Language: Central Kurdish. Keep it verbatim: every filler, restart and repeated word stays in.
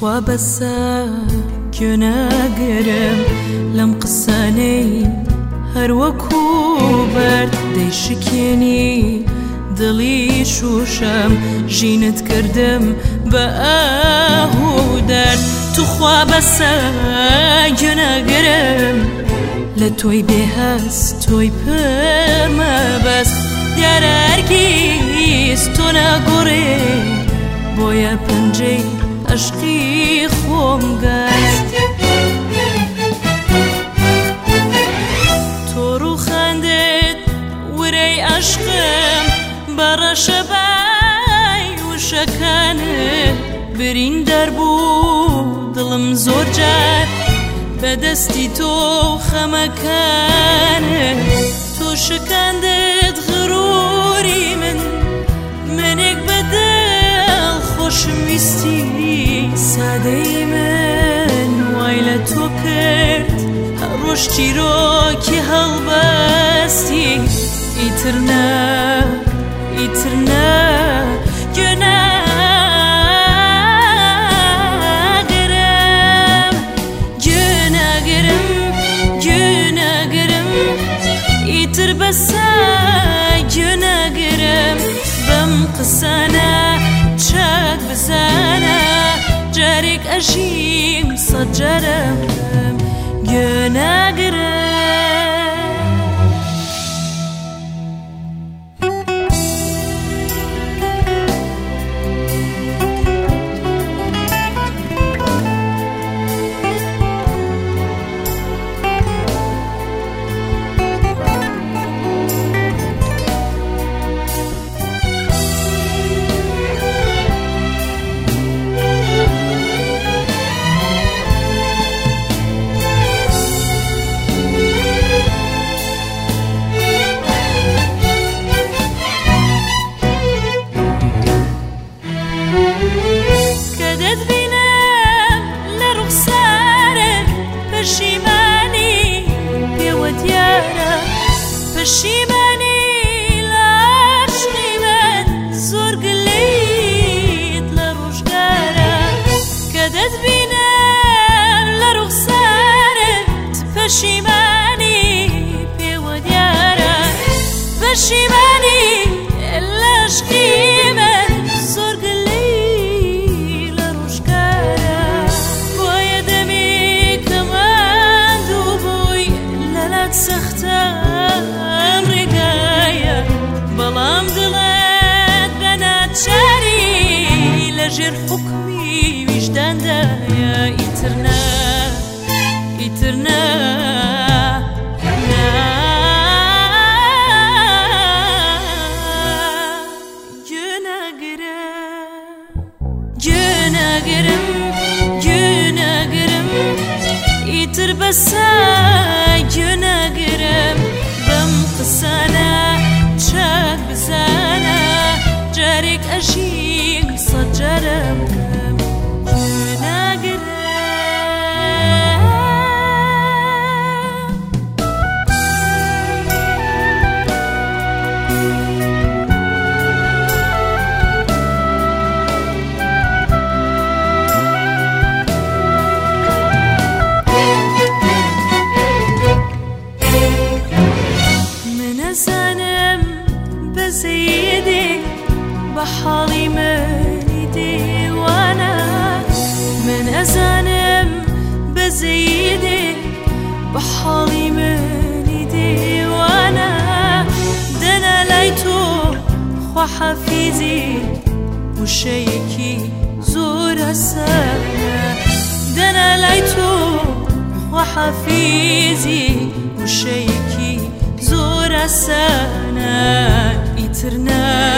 توخوا بەسە گوێناگرم لەم قسانەی هەروەکو بەرد دەیشکێنی دڵی شوشەم ژینت کردم بە ئاهو دەرد توخوا بەسە گوێناگرم لە تۆی بێهەس تۆی پڕمە بەس دیارە هەرگیز تۆ ناگۆڕێ بۆیە پەنجەی عشقی خۆم گەست تۆ ڕووخاندت ورەی عشقم بە ڕەشەبای وشەکانت بریندار بوو دڵم زۆر جار بەدەستی تۆ خەمەکانت تۆ شکاندت غروری من منێک بەدڵ خۆشم ویستی سادەی من وای لە تۆ کرد هەڕۆژ چیرۆکی هەڵبەستی ئیتر نا ئیتر نا گوێناگرم گوێناگرم گوێناگرم ئیتر بەسە گوێناگرم بەم قسانە چاک بزانە جارێک ئەژیم سەد جارم گوێناگرم پەشیمانی لە عشقی من زۆر گلەیت لە ڕۆژگارە کە دەتبینم لە ڕوخسارت پەشیمانی پێوە دیارە پەشیمانی لە عشقی من زۆر گلەی لە ڕۆژگارە بۆیە دەمی کە ماندوو بووی لەلات سەختە بەڵام دڵت بە ناچاری لەژێر حوکمی ویژداندایە ئیتر نا ئیتر نا گوێناگرم گوێناگرم گوێناگرم ئیتر بەسە گوێناگرم بەم قسانە چاک بزانە جارێک ئەژیم سەد جارم گوێناگرم بحالي ماني ديوانا من أزانم بزيدي بحالي ماني ديوانا دنا ليتو خوا حفيزي وشيكي زور السنة دنا ليتو خوا حفيزي وشيكي زور السنة إترنا